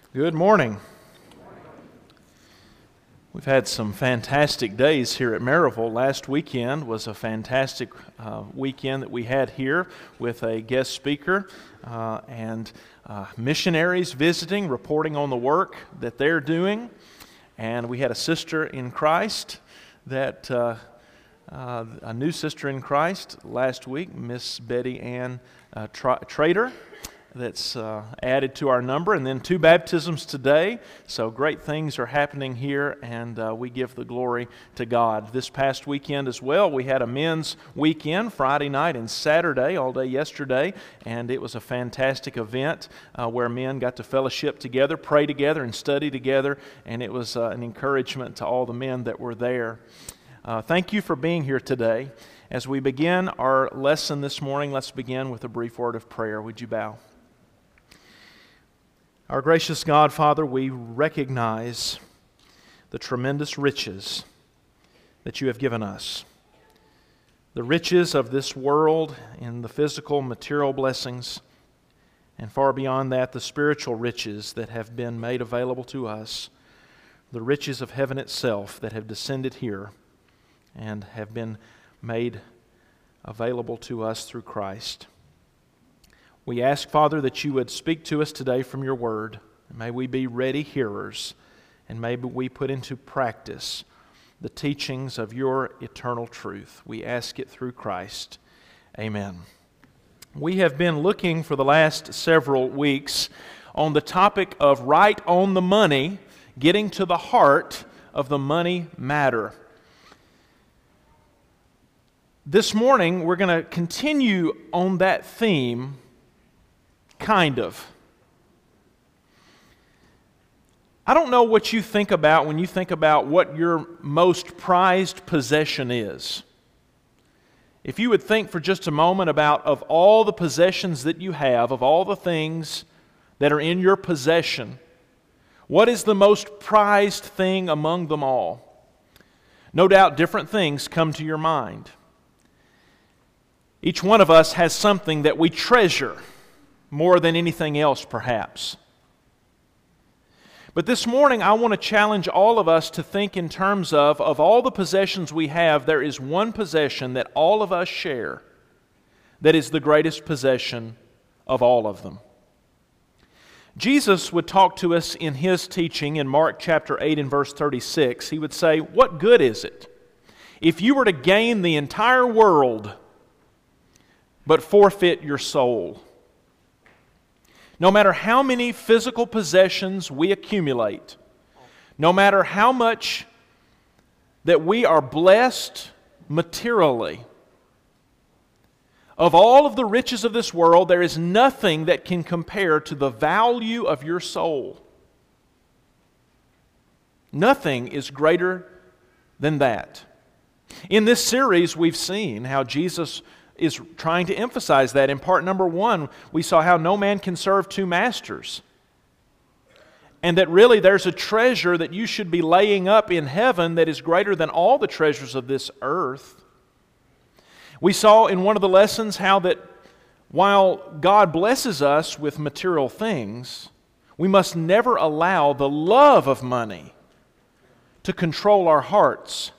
Good morning. We've had some fantastic days here at Maryville. Last weekend was a fantastic weekend that we had here with a guest speaker and missionaries visiting, reporting on the work that they're doing. And we had a sister in Christ that, a new sister in Christ last week, Miss Betty Ann Trader, that's added to our number, and then 2 baptisms today. So great things are happening here, and we give the glory to God. This past weekend as well, we had a men's weekend, Friday night and Saturday, all day yesterday, and it was a fantastic event where men got to fellowship together, pray together, and study together, and it was an encouragement to all the men that were there. Thank you for being here today. As we begin our lesson this morning, let's begin with a brief word of prayer. Would you bow? Our gracious God, Father, we recognize the tremendous riches that you have given us. The riches of this world in the physical, material blessings, and far beyond that, the spiritual riches that have been made available to us, the riches of heaven itself that have descended here and have been made available to us through Christ. We ask, Father, that you would speak to us today from your word. May we be ready hearers, and may we put into practice the teachings of your eternal truth. We ask it through Christ. Amen. We have been looking for the last several weeks on the topic of right on the money, getting to the heart of the money matter. This morning, we're going to continue on that theme. Kind of. I don't know what you think about when you think about what your most prized possession is. If you would think for just a moment about of all the possessions that you have, of all the things that are in your possession, what is the most prized thing among them all? No doubt different things come to your mind. Each one of us has something that we treasure more than anything else, perhaps. But this morning, I want to challenge all of us to think in terms of all the possessions we have, there is one possession that all of us share that is the greatest possession of all of them. Jesus would talk to us in His teaching in Mark chapter 8 and verse 36. He would say, "What good is it if you were to gain the entire world but forfeit your soul?" No matter how many physical possessions we accumulate, no matter how much that we are blessed materially, of all of the riches of this world, there is nothing that can compare to the value of your soul. Nothing is greater than that. In this series, we've seen how Jesus is trying to emphasize that. In part number 1, we saw how no man can serve 2 masters. And that really there's a treasure that you should be laying up in heaven that is greater than all the treasures of this earth. We saw in one of the lessons how that while God blesses us with material things, we must never allow the love of money to control our hearts.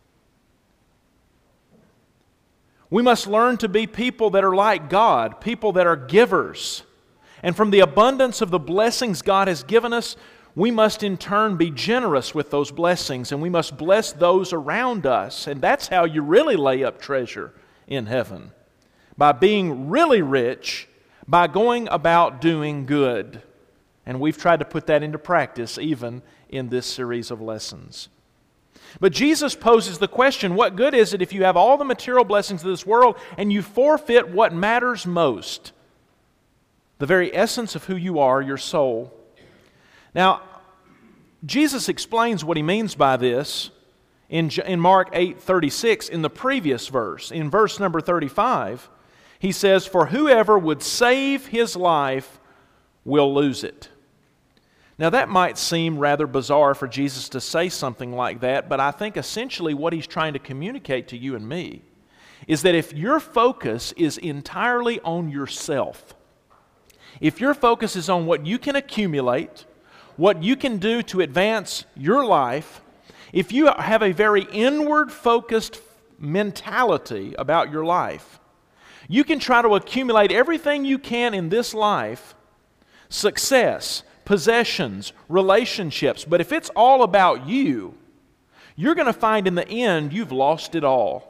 We must learn to be people that are like God, people that are givers. And from the abundance of the blessings God has given us, we must in turn be generous with those blessings, and we must bless those around us. And that's how you really lay up treasure in heaven, by being really rich, by going about doing good. And we've tried to put that into practice even in this series of lessons. But Jesus poses the question, what good is it if you have all the material blessings of this world and you forfeit what matters most? The very essence of who you are, your soul. Now, Jesus explains what He means by this in Mark 8:36 in the previous verse. In verse number 35, He says, "For whoever would save his life will lose it." Now that might seem rather bizarre for Jesus to say something like that, but I think essentially what He's trying to communicate to you and me is that if your focus is entirely on yourself, if your focus is on what you can accumulate, what you can do to advance your life, if you have a very inward-focused mentality about your life, you can try to accumulate everything you can in this life, success, possessions, relationships. But if it's all about you, you're going to find in the end you've lost it all.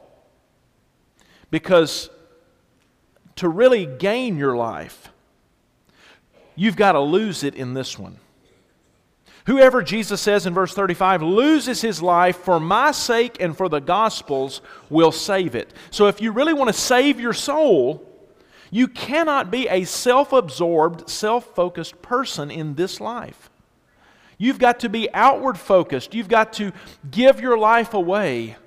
Because to really gain your life, you've got to lose it in this one. Whoever, Jesus says in verse 35, loses his life for my sake and for the gospel's will save it. So if you really want to save your soul, you cannot be a self-absorbed, self-focused person in this life. You've got to be outward focused. You've got to give your life away.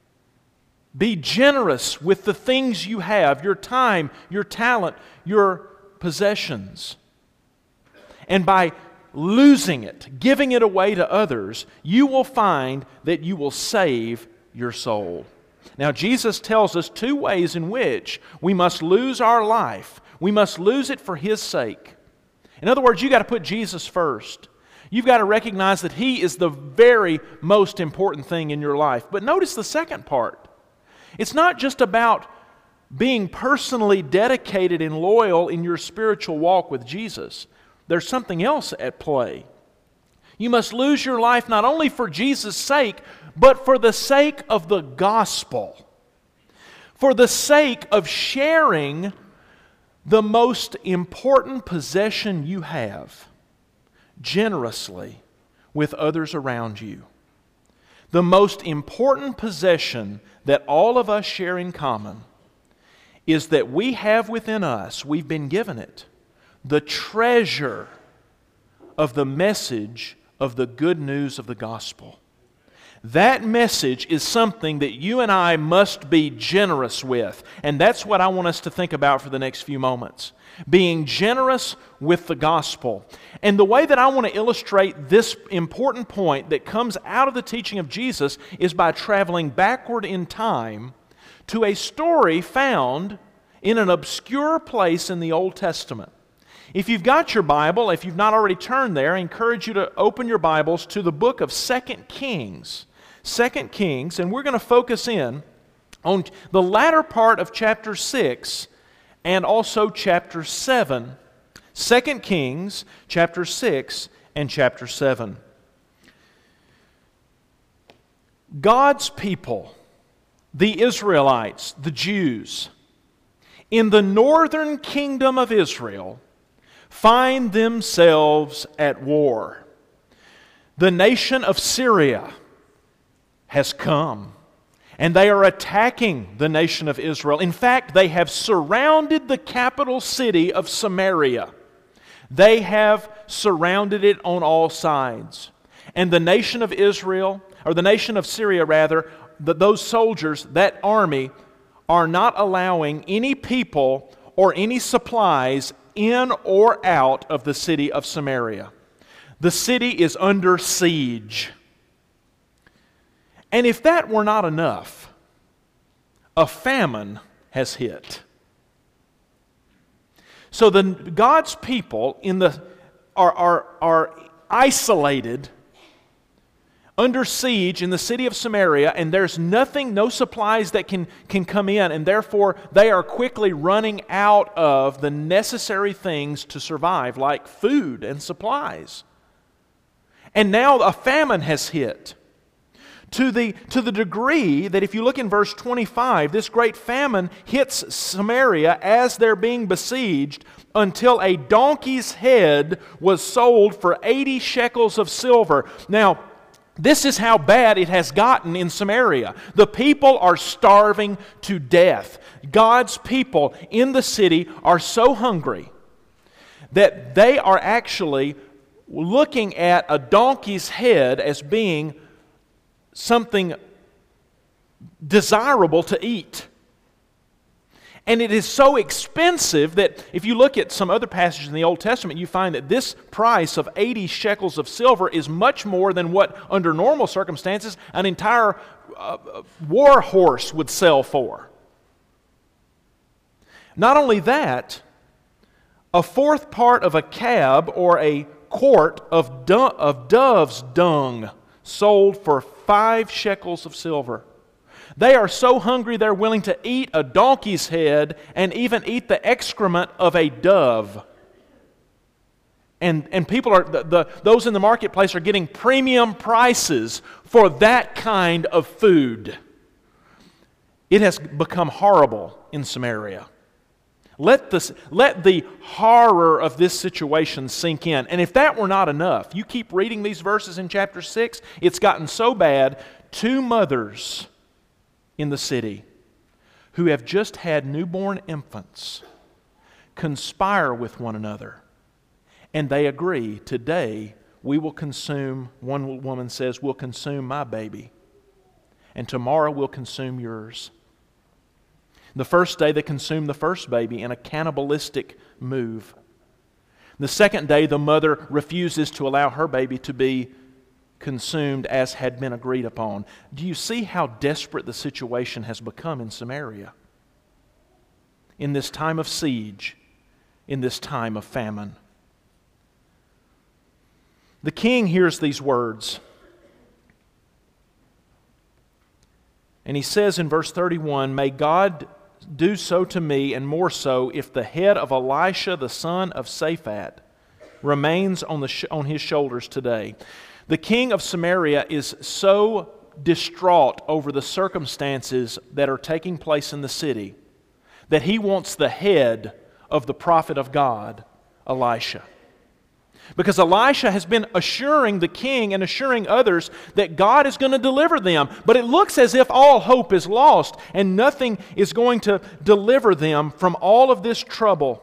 Be generous with the things you have, your time, your talent, your possessions. And by losing it, giving it away to others, you will find that you will save your soul. Now, Jesus tells us two ways in which we must lose our life. We must lose it for His sake. In other words, you've got to put Jesus first. You've got to recognize that He is the very most important thing in your life. But notice the second part. It's not just about being personally dedicated and loyal in your spiritual walk with Jesus. There's something else at play. You must lose your life not only for Jesus' sake, but for the sake of the gospel. For the sake of sharing the most important possession you have generously with others around you. The most important possession that all of us share in common is that we have within us, we've been given it, the treasure of the message of the good news of the gospel. That message is something that you and I must be generous with. And that's what I want us to think about for the next few moments. Being generous with the gospel. And the way that I want to illustrate this important point that comes out of the teaching of Jesus is by traveling backward in time to a story found in an obscure place in the Old Testament. If you've got your Bible, if you've not already turned there, I encourage you to open your Bibles to the book of 2 Kings. 2 Kings, and we're going to focus in on the latter part of chapter 6 and also chapter 7. 2 Kings, chapter 6 and chapter 7. God's people, the Israelites, the Jews, in the northern kingdom of Israel, find themselves at war. The nation of Syria has come, and they are attacking the nation of Israel. In fact, they have surrounded the capital city of Samaria. They have surrounded it on all sides. And the nation of Israel, or the nation of Syria rather, those soldiers, that army, are not allowing any people or any supplies in or out of the city of Samaria. The city is under siege. And if that were not enough, a famine has hit. So God's people are isolated, under siege in the city of Samaria, and there's nothing, no supplies that can come in, and therefore they are quickly running out of the necessary things to survive, like food and supplies. And now a famine has hit. To the degree that if you look in verse 25, this great famine hits Samaria as they're being besieged until a donkey's head was sold for 80 shekels of silver. Now, this is how bad it has gotten in Samaria. The people are starving to death. God's people in the city are so hungry that they are actually looking at a donkey's head as being something desirable to eat. And it is so expensive that if you look at some other passages in the Old Testament, you find that this price of 80 shekels of silver is much more than what, under normal circumstances, an entire war horse would sell for. Not only that, a fourth part of a cab or a quart of dove's dung sold for 5 shekels of silver. They are so hungry they're willing to eat a donkey's head and even eat the excrement of a dove. And people are those in the marketplace are getting premium prices for that kind of food. It has become horrible in Samaria. Let the horror of this situation sink in. And if that were not enough, you keep reading these verses in chapter 6, it's gotten so bad, 2 mothers in the city who have just had newborn infants conspire with one another. And they agree, today we will consume, one woman says, we'll consume my baby. And tomorrow we'll consume yours. The first day they consume the first baby in a cannibalistic move. The second day the mother refuses to allow her baby to be consumed as had been agreed upon. Do you see how desperate the situation has become in Samaria? In this time of siege, in this time of famine. The king hears these words, and he says in verse 31, "May God do so to me, and more so, if the head of Elisha the son of Shaphat remains on his shoulders today." The king of Samaria is so distraught over the circumstances that are taking place in the city that he wants the head of the prophet of God, Elisha. Because Elisha has been assuring the king and assuring others that God is going to deliver them. But it looks as if all hope is lost and nothing is going to deliver them from all of this trouble.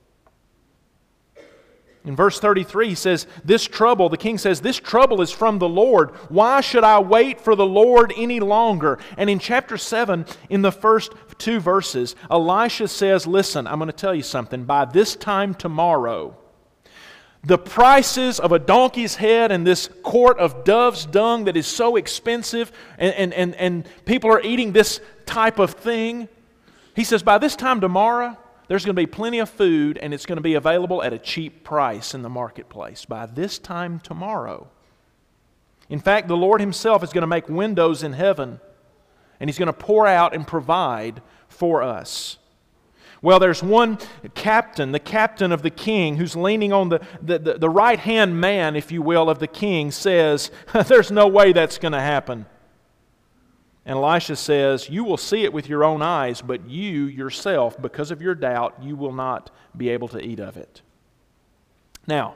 In verse 33 he says, the king says, "This trouble is from the Lord. Why should I wait for the Lord any longer?" And in chapter 7, in the first 2 verses, Elisha says, "Listen, I'm going to tell you something. By this time tomorrow, the prices of a donkey's head and this quart of dove's dung that is so expensive and people are eating this type of thing," he says, "by this time tomorrow, there's going to be plenty of food and it's going to be available at a cheap price in the marketplace. By this time tomorrow." In fact, the Lord Himself is going to make windows in heaven and He's going to pour out and provide for us. Well, there's one captain, the captain of the king, who's leaning on the right-hand man, if you will, of the king, says, "There's no way that's going to happen." And Elisha says, "You will see it with your own eyes, but you yourself, because of your doubt, you will not be able to eat of it." Now,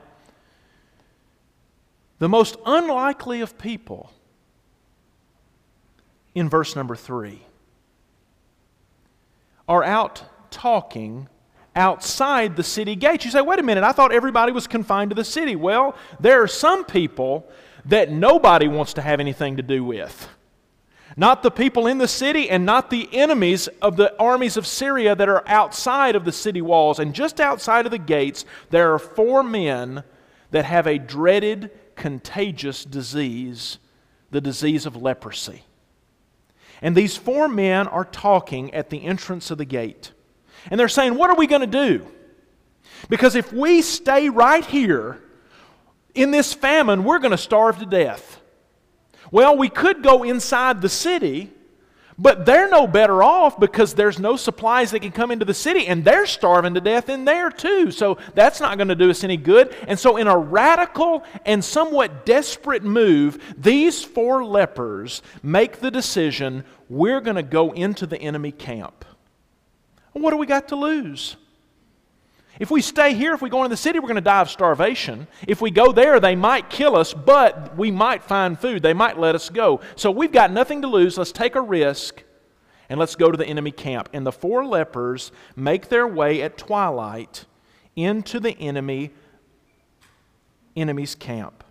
the most unlikely of people in verse number 3 are out talking outside the city gates. You say, "Wait a minute, I thought everybody was confined to the city." Well, there are some people that nobody wants to have anything to do with. Not the people in the city and not the enemies of the armies of Syria that are outside of the city walls. And just outside of the gates, there are 4 men that have a dreaded, contagious disease, the disease of leprosy. And these 4 men are talking at the entrance of the gate. And they're saying, "What are we going to do? Because if we stay right here in this famine, we're going to starve to death. Well, we could go inside the city, but they're no better off because there's no supplies that can come into the city, and they're starving to death in there too. So that's not going to do us any good." And so in a radical and somewhat desperate move, these 4 lepers make the decision, we're going to go into the enemy camp. What do we got to lose? If we stay here, if we go into the city, we're going to die of starvation. If we go there, they might kill us, but we might find food. They might let us go. So we've got nothing to lose. Let's take a risk and let's go to the enemy camp. And the 4 lepers make their way at twilight into the enemy's camp.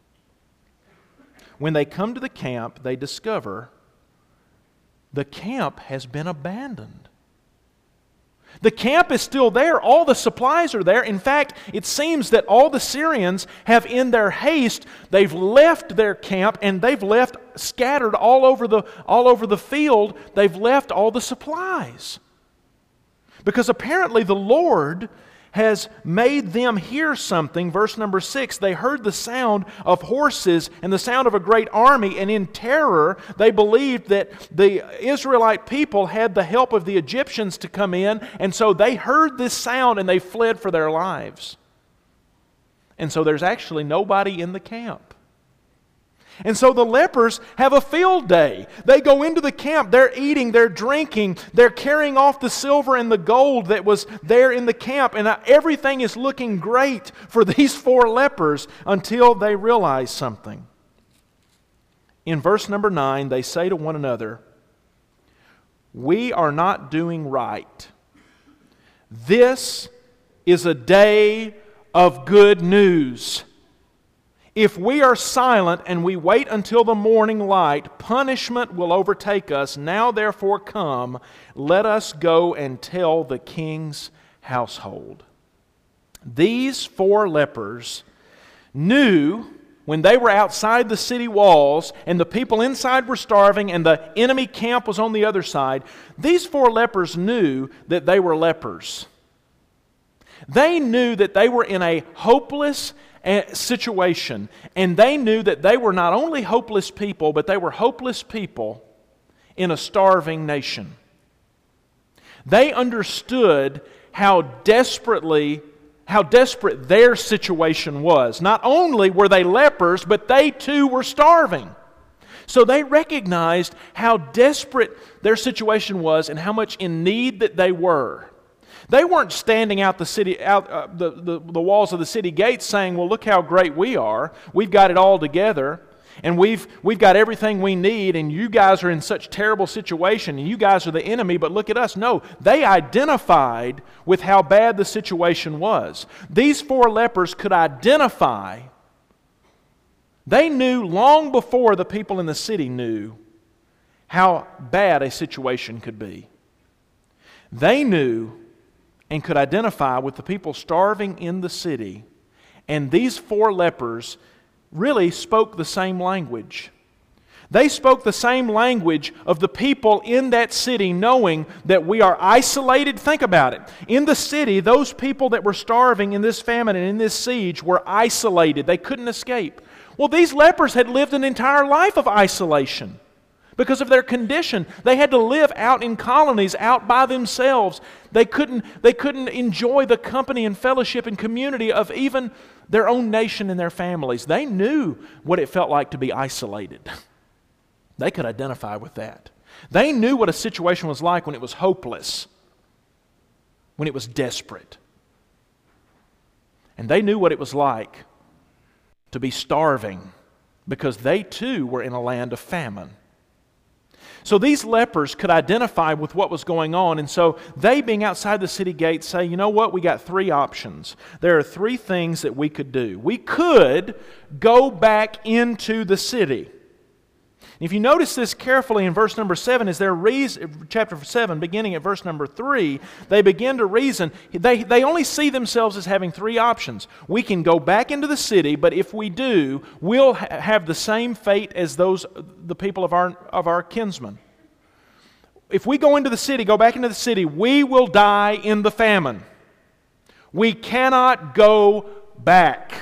When they come to the camp, they discover the camp has been abandoned. The camp is still there. All the supplies are there. In fact, it seems that all the Syrians have, in their haste, they've left their camp and they've left scattered all over the field. They've left all the supplies. Because apparently the Lord has made them hear something. Verse number 6, they heard the sound of horses and the sound of a great army, and in terror they believed that the Israelite people had the help of the Egyptians to come in, and so they heard this sound and they fled for their lives. And so there's actually nobody in the camp. And so the lepers have a field day. They go into the camp, they're eating, they're drinking, they're carrying off the silver and the gold that was there in the camp, and everything is looking great for these 4 lepers until they realize something. In verse number 9, they say to one another, "We are not doing right. This is a day of good news. If we are silent and we wait until the morning light, punishment will overtake us. Now therefore come, let us go and tell the king's household." These 4 lepers knew when they were outside the city walls and the people inside were starving and the enemy camp was on the other side, these 4 lepers knew that they were lepers. They knew that they were in a hopeless situation, and they knew that they were not only hopeless people, but they were hopeless people in a starving nation. They understood how desperate their situation was. Not only were they lepers, but they too were starving. So they recognized how desperate their situation was and how much in need that they were. They weren't standing out the walls of the city gates saying, "Well, look how great we are. We've got it all together, and we've got everything we need, and you guys are in such terrible situation, and you guys are the enemy, but look at us." No, they identified with how bad the situation was. These 4 lepers could identify. They knew long before the people in the city knew how bad a situation could be. They knew and could identify with the people starving in the city. And these 4 lepers really spoke the same language. They spoke the same language of the people in that city, knowing that we are isolated. Think about it. In the city, those people that were starving in this famine and in this siege were isolated. They couldn't escape. Well, these lepers had lived an entire life of isolation. Because of their condition, they had to live out in colonies, out by themselves. They couldn't enjoy the company and fellowship and community of even their own nation and their families. They knew what it felt like to be isolated. They could identify with that. They knew what a situation was like when it was hopeless, when it was desperate. And they knew what it was like to be starving, because they too were in a land of famine. So these lepers could identify with what was going on, and so they, being outside the city gates, say, "You know what? We got 3 options. There are 3 things that we could do. We could go back into the city." If you notice this carefully in verse number 7, chapter 7, beginning at verse number 3, they begin to reason. They only see themselves as having 3 options. We can go back into the city, but if we do, we'll have the same fate as the people of our kinsmen. If we go back into the city, we will die in the famine. We cannot go back.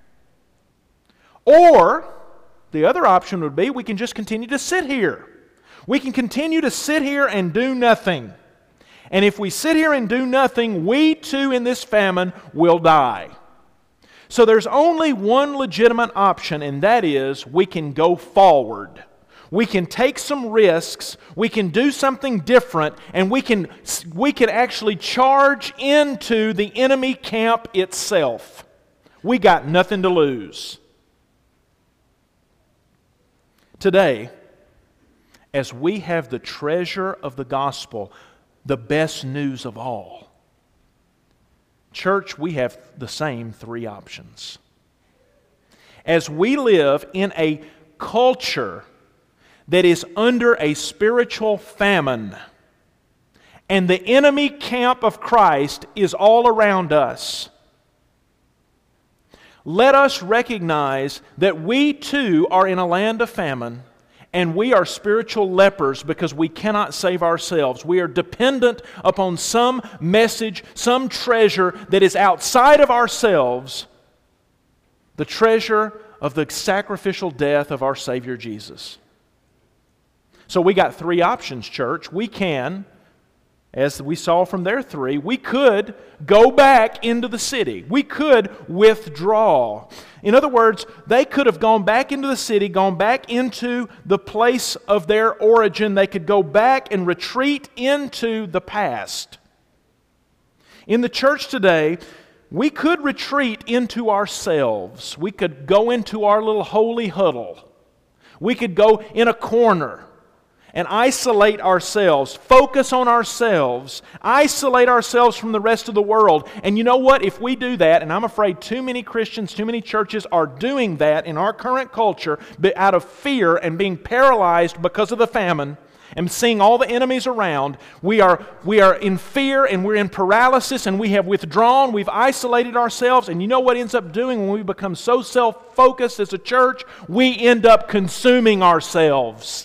Or the other option would be we can just continue to sit here. We can continue to sit here and do nothing. And if we sit here and do nothing, we too in this famine will die. So there's only one legitimate option, and that is we can go forward. We can take some risks, we can do something different, and we can actually charge into the enemy camp itself. We got nothing to lose. Today, as we have the treasure of the gospel, the best news of all, church, we have the same 3 options. As we live in a culture that is under a spiritual famine, and the enemy camp of Christ is all around us, let us recognize that we too are in a land of famine, And we are spiritual lepers because we cannot save ourselves. We are dependent upon some message, some treasure that is outside of ourselves, the treasure of the sacrificial death of our Savior Jesus. So we got three options, church. We can, as we saw from their three, we could go back into the city. We could withdraw. In other words, they could have gone back into the city, gone back into the place of their origin. They could go back and retreat into the past. In the church today, we could retreat into ourselves. We could go into our little holy huddle. We could go in a corner and isolate ourselves, focus on ourselves, isolate ourselves from the rest of the world. And you know what? If we do that, and I'm afraid too many Christians, too many churches are doing that in our current culture, but out of fear and being paralyzed because of the famine and seeing all the enemies around, we are in fear and we're in paralysis and we have withdrawn, we've isolated ourselves. And you know what ends up doing when we become so self-focused as a church? We end up consuming ourselves.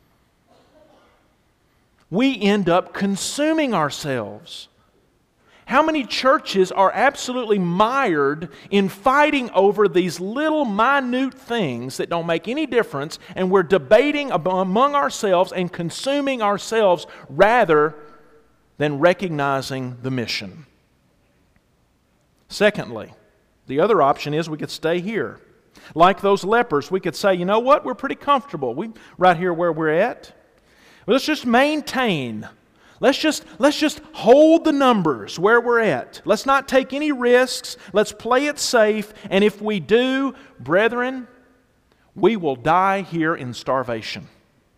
We end up consuming ourselves. How many churches are absolutely mired in fighting over these little minute things that don't make any difference, and we're debating among ourselves and consuming ourselves rather than recognizing the mission? Secondly, the other option is we could stay here. Like those lepers, we could say, you know what, we're pretty comfortable. Right here where we're at. Let's just maintain. Let's just hold the numbers where we're at. Let's not take any risks. Let's play it safe. And if we do, brethren, we will die here in starvation.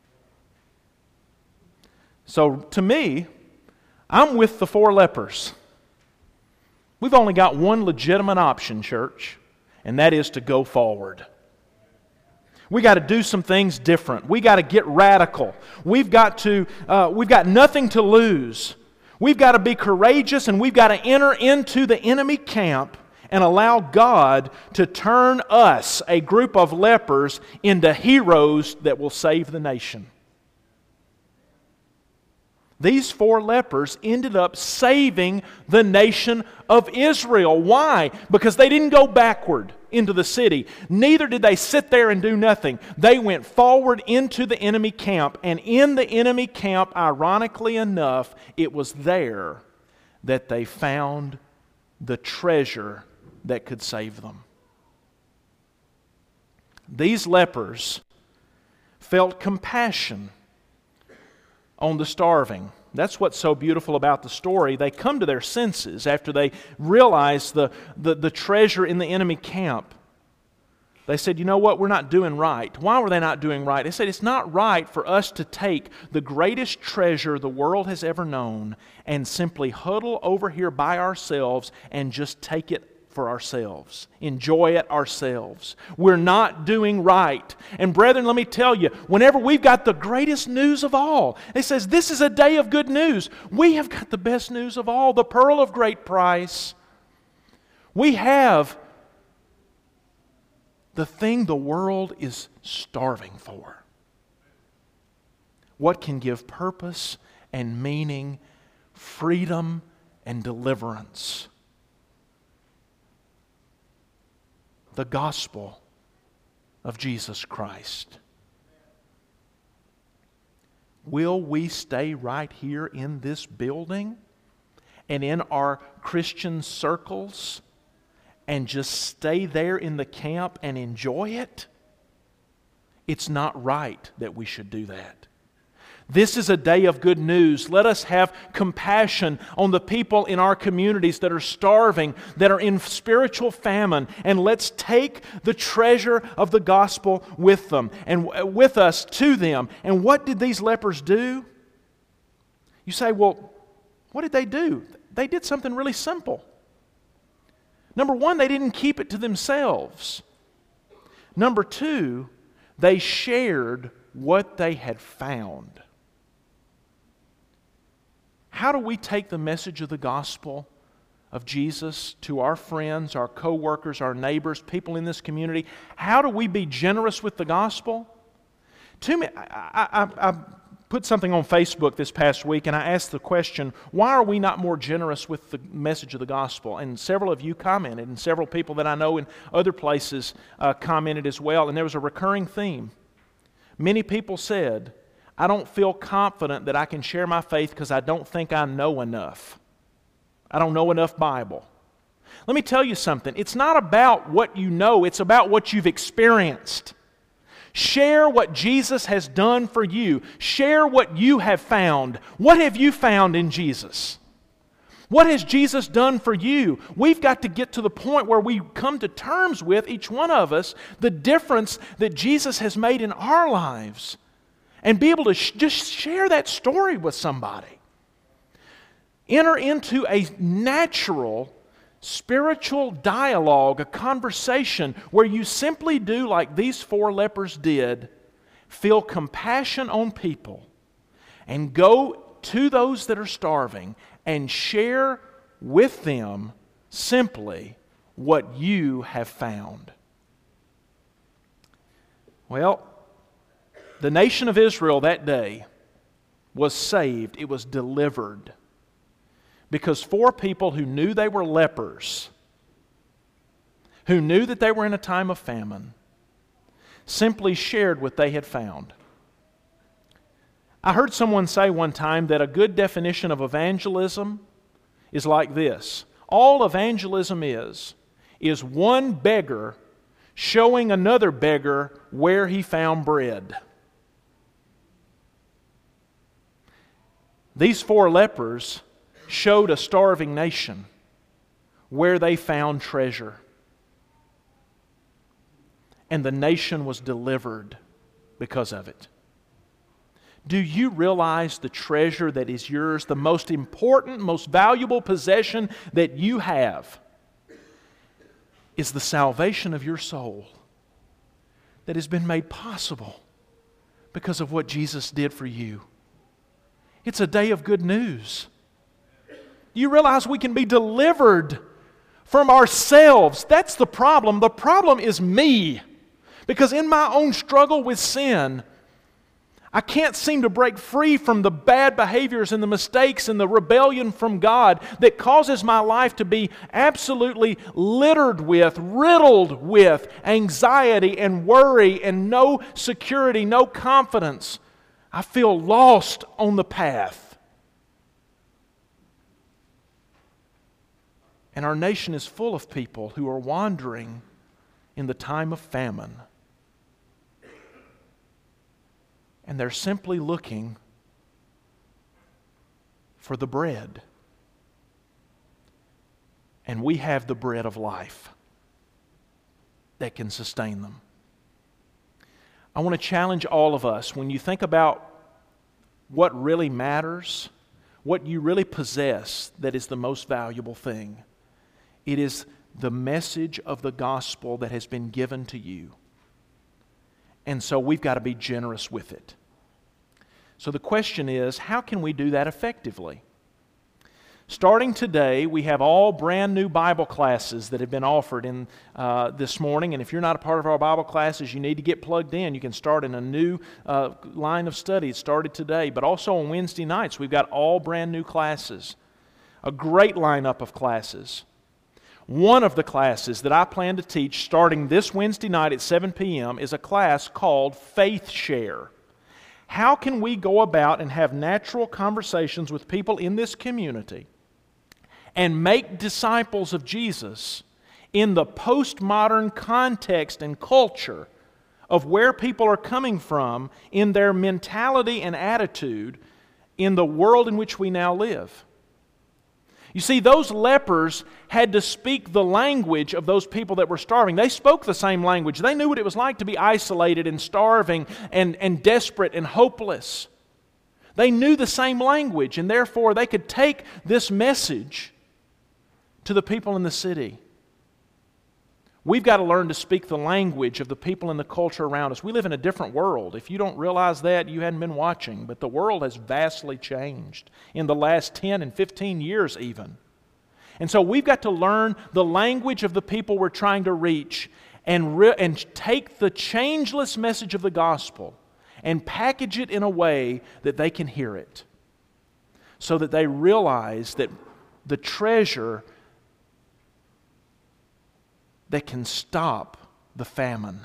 So to me, I'm with the four lepers. We've only got one legitimate option, church, and that is to go forward. We got to do some things different. We got to get radical. We've got nothing to lose. We've got to be courageous, and we've got to enter into the enemy camp and allow God to turn us, a group of lepers, into heroes that will save the nation. These four lepers ended up saving the nation of Israel. Why? Because they didn't go backward into the city. Neither did they sit there and do nothing. They went forward into the enemy camp. And in the enemy camp, ironically enough, it was there that they found the treasure that could save them. These lepers felt compassion on the starving. That's what's so beautiful about the story. They come to their senses after they realize the treasure in the enemy camp. They said, you know what, we're not doing right. Why were they not doing right? They said, it's not right for us to take the greatest treasure the world has ever known and simply huddle over here by ourselves and just take it for ourselves. Enjoy it ourselves. We're not doing right. And brethren, let me tell you, whenever we've got the greatest news of all, it says this is a day of good news. We have got the best news of all, the pearl of great price. We have the thing the world is starving for. What can give purpose and meaning, freedom and deliverance? The gospel of Jesus Christ. Will we stay right here in this building and in our Christian circles and just stay there in the camp and enjoy it? It's not right that we should do that. This is a day of good news. Let us have compassion on the people in our communities that are starving, that are in spiritual famine, and let's take the treasure of the gospel with them and with us to them. And what did these lepers do? You say, well, what did they do? They did something really simple. Number one, they didn't keep it to themselves. Number two, they shared what they had found. How do we take the message of the gospel of Jesus to our friends, our co-workers, our neighbors, people in this community? How do we be generous with the gospel? I put something on Facebook this past week, and I asked the question, why are we not more generous with the message of the gospel? And several of you commented, and several people that I know in other places commented as well, and there was a recurring theme. Many people said, I don't feel confident that I can share my faith because I don't think I know enough. I don't know enough Bible. Let me tell you something. It's not about what you know, it's about what you've experienced. Share what Jesus has done for you. Share what you have found. What have you found in Jesus? What has Jesus done for you? We've got to get to the point where we come to terms with, each one of us, the difference that Jesus has made in our lives. And be able to just share that story with somebody. Enter into a natural spiritual dialogue, a conversation where you simply do like these 4 lepers did, feel compassion on people and go to those that are starving and share with them simply what you have found. Well, the nation of Israel that day was saved. It was delivered. Because 4 people who knew they were lepers, who knew that they were in a time of famine, simply shared what they had found. I heard someone say one time that a good definition of evangelism is like this. All evangelism is one beggar showing another beggar where he found bread. These 4 lepers showed a starving nation where they found treasure. And the nation was delivered because of it. Do you realize the treasure that is yours, the most important, most valuable possession that you have is the salvation of your soul that has been made possible because of what Jesus did for you? It's a day of good news. You realize we can be delivered from ourselves. That's the problem. The problem is me. Because in my own struggle with sin, I can't seem to break free from the bad behaviors and the mistakes and the rebellion from God that causes my life to be absolutely littered with, riddled with anxiety and worry and no security, no confidence. I feel lost on the path. And our nation is full of people who are wandering in the time of famine. And they're simply looking for the bread. And we have the bread of life that can sustain them. I want to challenge all of us, when you think about what really matters, what you really possess that is the most valuable thing, it is the message of the gospel that has been given to you. And so we've got to be generous with it. So the question is, how can we do that effectively? Starting today, we have all brand new Bible classes that have been offered in this morning. And if you're not a part of our Bible classes, you need to get plugged in. You can start in a new line of study. It started today. But also on Wednesday nights, we've got all brand new classes. A great lineup of classes. One of the classes that I plan to teach starting this Wednesday night at 7 p.m. is a class called Faith Share. How can we go about and have natural conversations with people in this community and make disciples of Jesus in the postmodern context and culture of where people are coming from in their mentality and attitude in the world in which we now live? You see, those lepers had to speak the language of those people that were starving. They spoke the same language. They knew what it was like to be isolated and starving and desperate and hopeless. They knew the same language, and therefore they could take this message to the people in the city. We've got to learn to speak the language of the people in the culture around us. We live in a different world. If you don't realize that, you hadn't been watching. But the world has vastly changed in the last 10 and 15 years even. And so we've got to learn the language of the people we're trying to reach and take the changeless message of the gospel and package it in a way that they can hear it, so that they realize that the treasure that can stop the famine.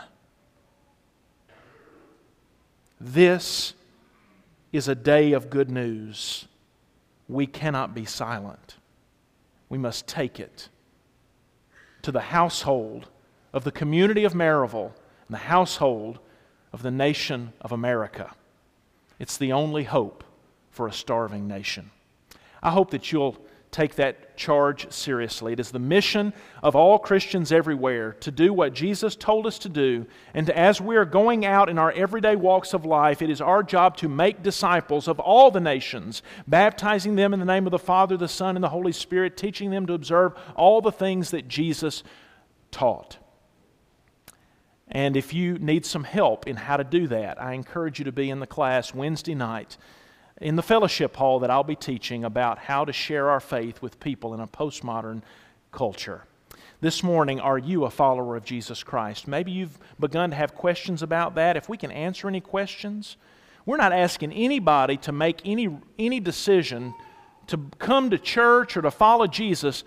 This is a day of good news. We cannot be silent. We must take it to the household of the community of Maryville and the household of the nation of America. It's the only hope for a starving nation. I hope that you'll take that charge seriously. It is the mission of all Christians everywhere to do what Jesus told us to do, and as we are going out in our everyday walks of life, it is our job to make disciples of all the nations, baptizing them in the name of the Father, the Son, and the Holy Spirit, teaching them to observe all the things that Jesus taught. And if you need some help in how to do that, I encourage you to be in the class Wednesday night in the fellowship hall that I'll be teaching about how to share our faith with people in a postmodern culture. This morning, are you a follower of Jesus Christ? Maybe you've begun to have questions about that. If we can answer any questions, we're not asking anybody to make any decision to come to church or to follow Jesus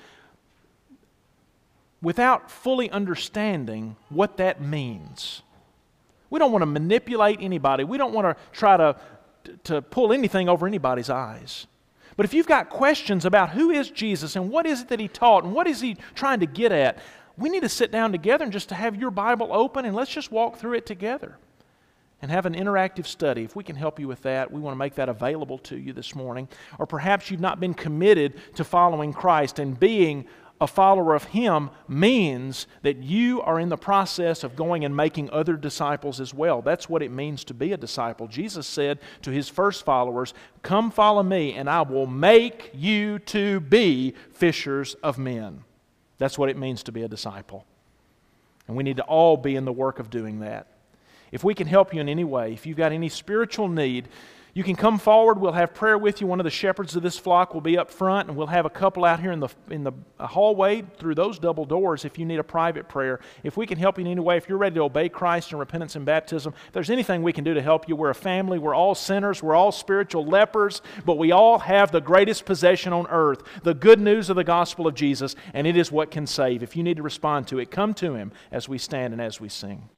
without fully understanding what that means. We don't want to manipulate anybody. We don't want to try to pull anything over anybody's eyes. But if you've got questions about who is Jesus and what is it that He taught and what is He trying to get at, we need to sit down together and just to have your Bible open and let's just walk through it together and have an interactive study. If we can help you with that, we want to make that available to you this morning. Or perhaps you've not been committed to following Christ, and being a follower of Him means that you are in the process of going and making other disciples as well. That's what it means to be a disciple. Jesus said to His first followers, "Come follow me, and I will make you to be fishers of men." That's what it means to be a disciple. And we need to all be in the work of doing that. If we can help you in any way, if you've got any spiritual need, you can come forward. We'll have prayer with you. One of the shepherds of this flock will be up front, and we'll have a couple out here in the hallway through those double doors if you need a private prayer. If we can help you in any way, if you're ready to obey Christ in repentance and baptism, if there's anything we can do to help you, we're a family. We're all sinners. We're all spiritual lepers, but we all have the greatest possession on earth, the good news of the gospel of Jesus, and it is what can save. If you need to respond to it, come to Him as we stand and as we sing.